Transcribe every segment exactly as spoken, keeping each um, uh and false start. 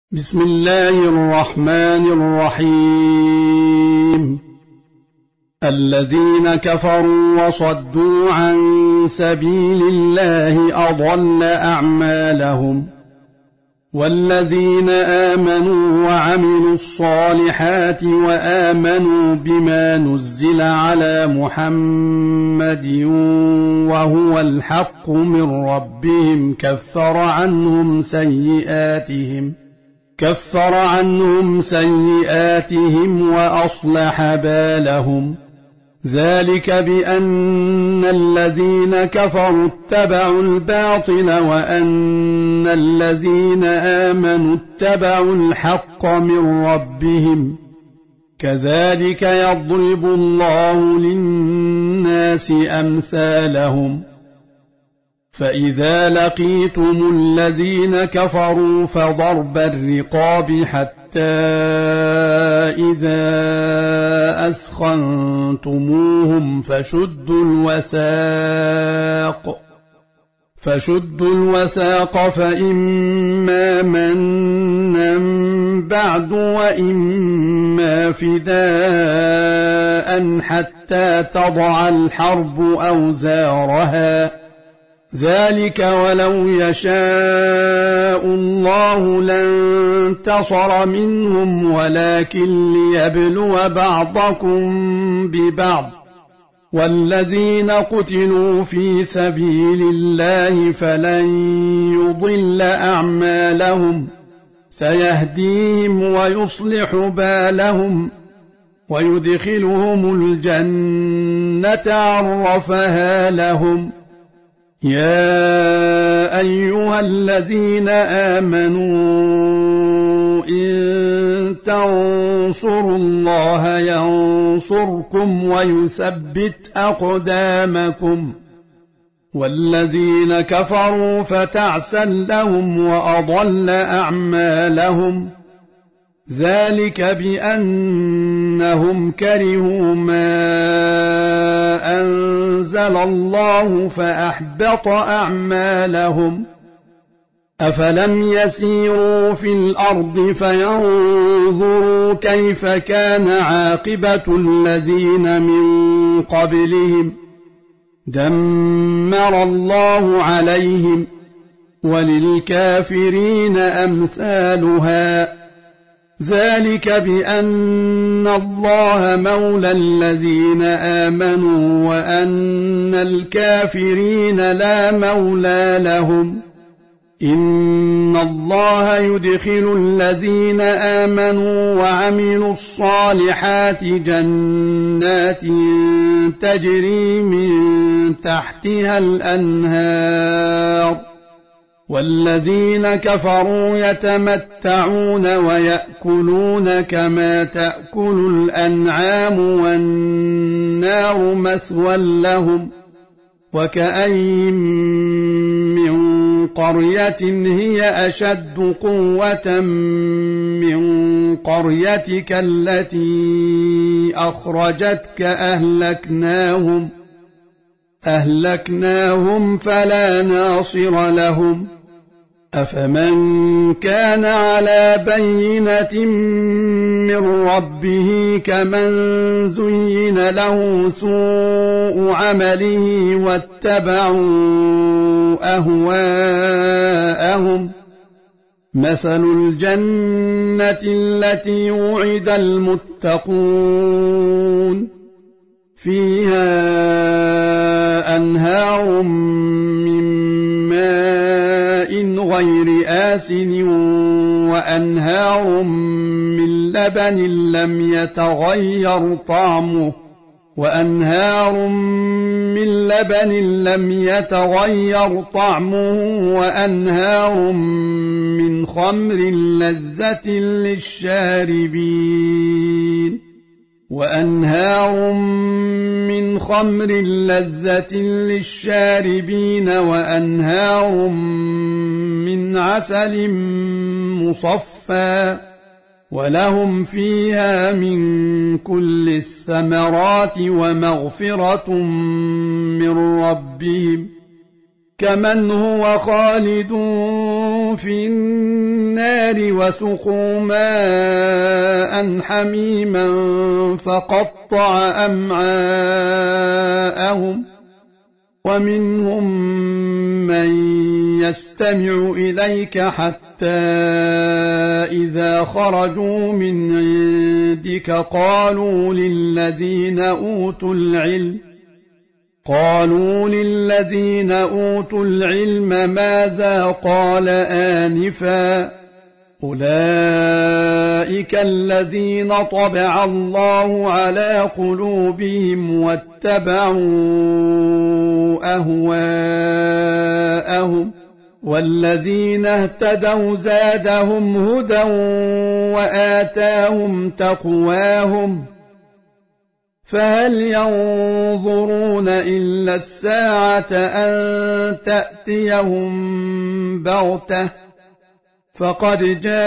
بسم الله الرحمن الرحيم. الذين كفروا وصدوا عن سبيل الله أضل أعمالهم، والذين آمنوا وعملوا الصالحات وآمنوا بما نزل على محمد وهو الحق من ربهم كفر عنهم سيئاتهم كفر عنهم سيئاتهم وأصلح بالهم. ذلك بأن الذين كفروا اتبعوا الباطل وأن الذين آمنوا اتبعوا الحق من ربهم. كذلك يضرب الله للناس أمثالهم. فإذا لقيتم الذين كفروا فضرب الرقاب حتى إذا أثخنتموهم فشدوا الوثاق فشدوا الوثاق فإما منا بعد وإما فداء حتى تضع الحرب أوزارها. ذلك ولو يشاء الله لانتصر منهم ولكن ليبلو بعضكم ببعض. والذين قتلوا في سبيل الله فلن يضل أعمالهم، سيهديهم ويصلح بالهم ويدخلهم الجنة عرفها لهم. يا أيها الذين آمنوا إن تنصروا الله ينصركم ويثبت أقدامكم. والذين كفروا فتعسا لهم وأضل أعمالهم. ذلك بأنهم كرهوا ما أنزل الله فأحبط أعمالهم. أفلم يسيروا في الأرض فينظروا كيف كان عاقبة الذين من قبلهم. دمر الله عليهم وللكافرين أمثالها. ذلك بأن الله مولى الذين آمنوا وأن الكافرين لا مولى لهم. إن الله يدخل الذين آمنوا وعملوا الصالحات جنات تجري من تحتها الأنهار. والذين كفروا يتمتعون ويأكلون كما تأكل الأنعام والنار مثوى لهم. وكأين من قرية هي أشد قوة من قريتك التي أخرجتك أهلكناهم أهلكناهم فلا ناصر لهم. أفمن كان على بينة من ربه كمن زين له سوء عمله واتبعوا أهواءهم. مثل الجنة التي وعد المتقون فيها أنهار من ماء غير آسن وأنهار من لبن لم يتغير طعمه وأنهار من لبن لم يتغير طعمه وأنهار من خمر لذة للشاربين وأنهار من خمر لذة للشاربين وأنهار من عسل مصفى ولهم فيها من كل الثمرات ومغفرة من ربهم كمن هو خالد فكبكبوا في النار وسقوا ماء حميما فقطع أمعاءهم ومنهم من يستمع إليك حتى إذا خرجوا من عندك قالوا للذين أوتوا العلم قالوا للذين أوتوا العلم ماذا قال آنفا أولئك الذين طبع الله على قلوبهم واتبعوا أهواءهم والذين اهتدوا زادهم هدى وآتاهم تقواهم فهل ينظرون إلا الساعة أن تأتيهم بغتة فقد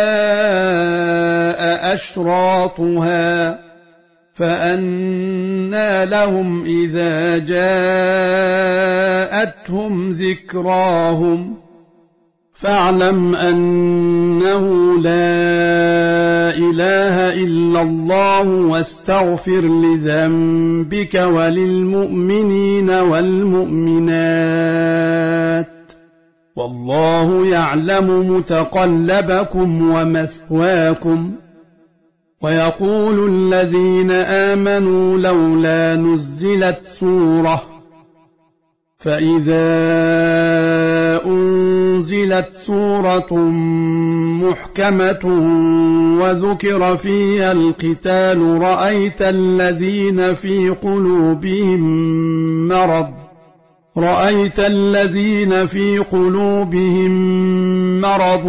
جاء أشراطها فأنى لهم إذا جاءتهم ذكراهم فاعلم أنه لا إله إلا الله واستغفر لذنبك وللمؤمنين والمؤمنات والله يعلم متقلبكم ومثواكم ويقول الذين آمنوا لولا نزلت سورة فإذا أنزلت سورة محكمة وذكر فيها القتال رأيت الذين في قلوبهم مرض رأيت الذين في قلوبهم مرض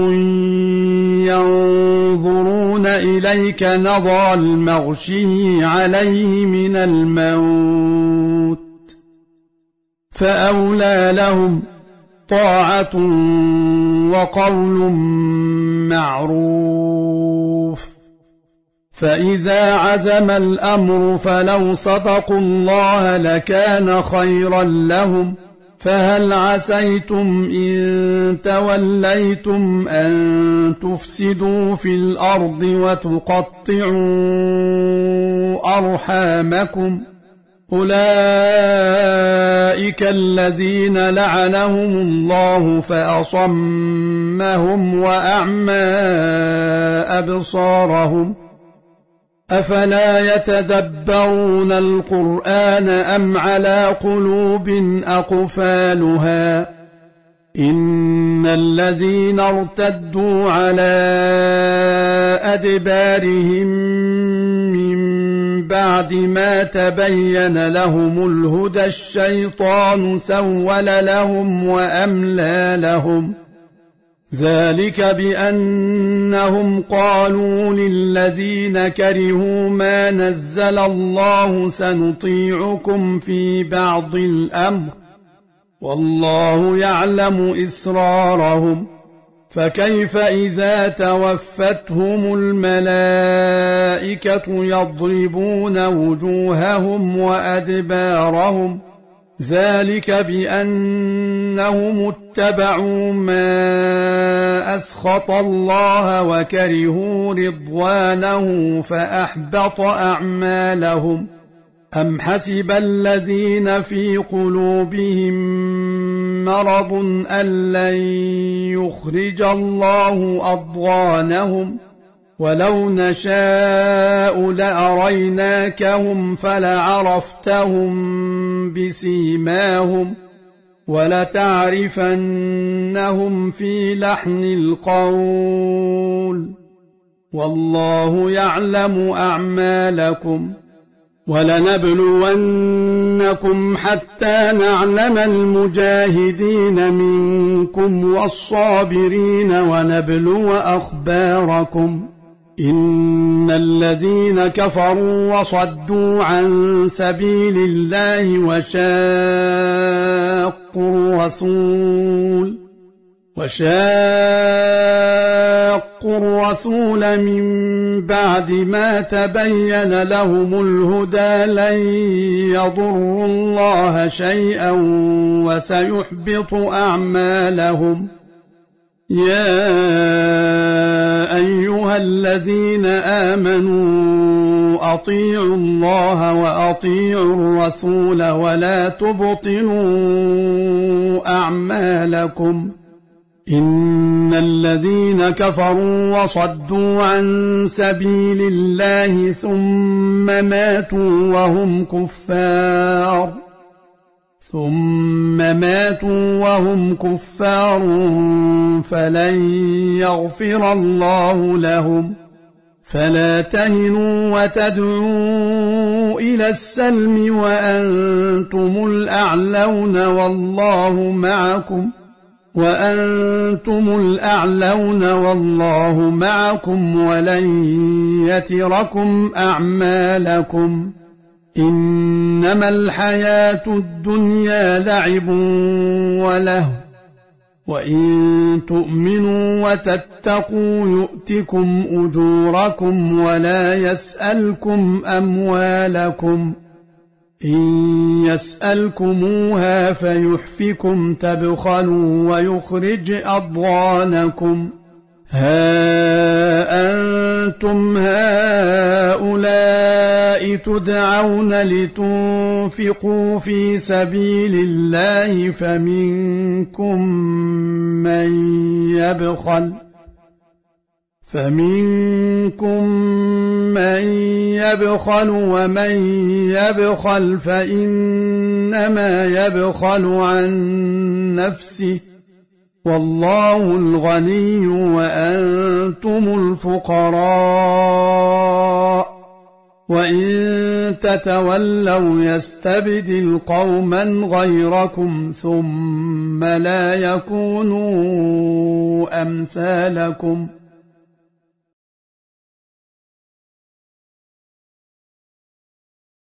ينظرون إليك نظر المغشي عليه من الموت فأولى لهم طاعة وقول معروف فإذا عزم الأمر فلو صدقوا الله لكان خيرا لهم فهل عسيتم إن توليتم أن تفسدوا في الأرض وتقطعوا أرحامكم أولئك الذين لعنهم الله فأصمهم وأعمى أبصارهم أفلا يتدبرون القرآن أم على قلوب أقفالها إن الذين ارتدوا على أدبارهم من بعد ما تبين لهم الهدى الشيطان سول لهم وأملى لهم ذلك بأنهم قالوا للذين كرهوا ما نزل الله سنطيعكم في بعض الأمر والله يعلم إسرارهم فكيف إذا توفتهم الملائكة يضربون وجوههم وأدبارهم ذلك بأنهم اتبعوا ما أسخط الله وكرهوا رضوانه فأحبط أعمالهم أم حسب الذين في قلوبهم مرض أن لن يخرج الله أضغانهم ولو نشاء لأريناكهم فلعرفتهم بسيماهم ولتعرفنهم في لحن القول والله يعلم أعمالكم ولنبلونكم حتى نعلم المجاهدين منكم والصابرين ونبلو أخباركم إن الذين كفروا وصدوا عن سبيل الله وشاقوا الرسول وشاقوا الرسول من بعد ما تبين لهم الهدى لن يضروا الله شيئا وسيحبط أعمالهم يا أيها الذين آمنوا أطيعوا الله وأطيعوا الرسول ولا تبطلوا أعمالكم إن الذين كفروا وصدوا عن سبيل الله ثم ماتوا وهم كفار ثم ماتوا وهم كفار فلن يغفر الله لهم فلا تهنوا وتدعوا إلى السلم وأنتم الأعلون والله معكم وأنتم الأعلون والله معكم ولن يتركم أعمالكم إنما الحياة الدنيا لعب ولهو وإن تؤمنوا وتتقوا يؤتكم أجوركم ولا يسألكم أموالكم إن يسألكموها فيحفكم تبخلوا ويخرج أضغانكم ها أنتم هؤلاء تدعون لتنفقوا في سبيل الله فمنكم من يبخل فمنكم من يبخل ومن يبخل فإنما يبخل عن نفسه والله الغني وأنتم الفقراء وإن تتولوا يستبدل قوما غيركم ثم لا يكونوا أمثالكم